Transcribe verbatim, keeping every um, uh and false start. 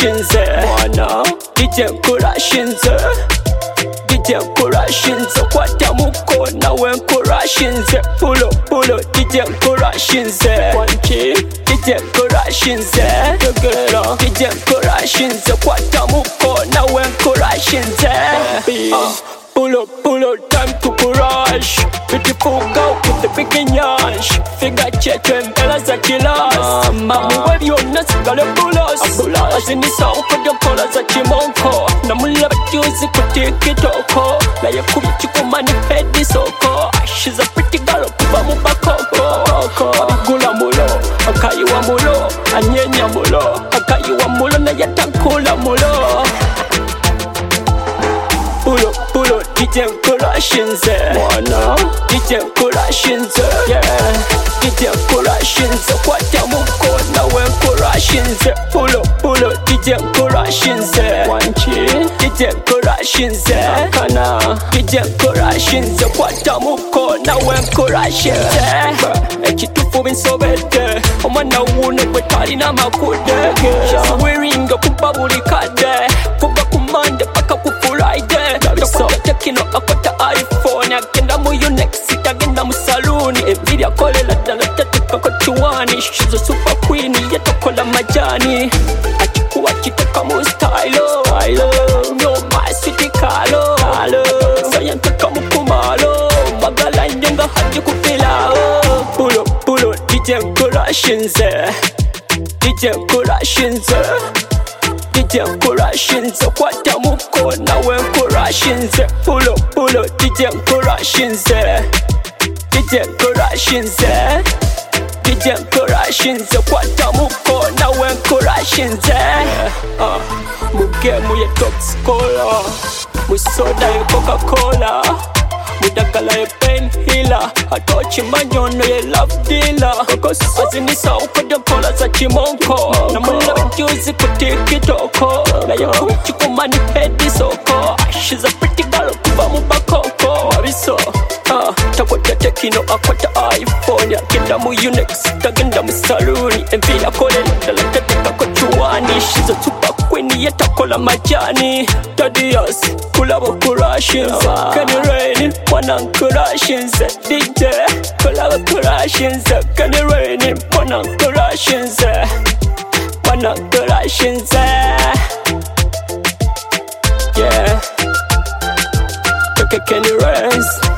nkurashinze mwana D J nkurashinze D J nkurashinze kwata muko nawe nkurashinze pulo pulo D J nkurashinze kwanchi D J nkurashinze tegera D J nkurashinze kwata muko nawe nkurashinze pull up, pull up, time to crash. Beautiful girl with the big nyash. Figure check and Bella Zakilas. Mami wave you nuts, got a bullets. As in the sound for the colors at Chimonko. Namula Juicy could take it oko. Like a cook chicken money head this oko. She's a pretty girl, Kubamu Bakoko. Gula Mulo, Akaiwa Mulo, Anyenya Mulo, Akaiwa Mulo, Nayatankula Mulo. Pull up, pull up, D J nkurashinze mwana D J nkurashinze yeah D J nkurashinze kwata muko nawe nkurashinze pull up, pull up, D J nkurashinze wanchi D J nkurashinze kana D J nkurashinze kwata muko nawe nkurashinze ekitufu binsobedde omwana wuno gwe talina makude wearinga kuba buli kadde kuba ku Monday paka ku Friday Tekino akwata iPhone agenda mu Unex agenda mu saloon enviri akolela ddala tatuka ko chiwani shizo super queen yatokola majani akikuwa kitaka mu style no my city kalo sayantaka mu kumalo magala ndenga haji kupila pulo pulo D J nkurashinze D J nkurashinze D J nkurashinze kwata muko nawe nkurashinze pulo pulo D J nkurashinze D J nkurashinze D J nkurashinze kwata muko nawe nkurashinze mu game ya Toxicola mu soda ya Coca-Cola mudagala ya painkiller atochi manyono ya love dealer azinisa ukoda kola za chimonko namula juicy kutiki toko na ya kuchi kumani head soko she's a pretty girl kuba mubakoko wabiso takwata Tekino akwata iPhone agenda mu Unex tagenda mu saloon enviri akolela ddala tatuka ko chiwani she's a super queen yatakola majani Tadias kulabo kurashinze Can you rain mwana nkurashinze D J kulabo kurashinze Can you rain mwana nkurashinze mwana nkurashinze yeah Can you rain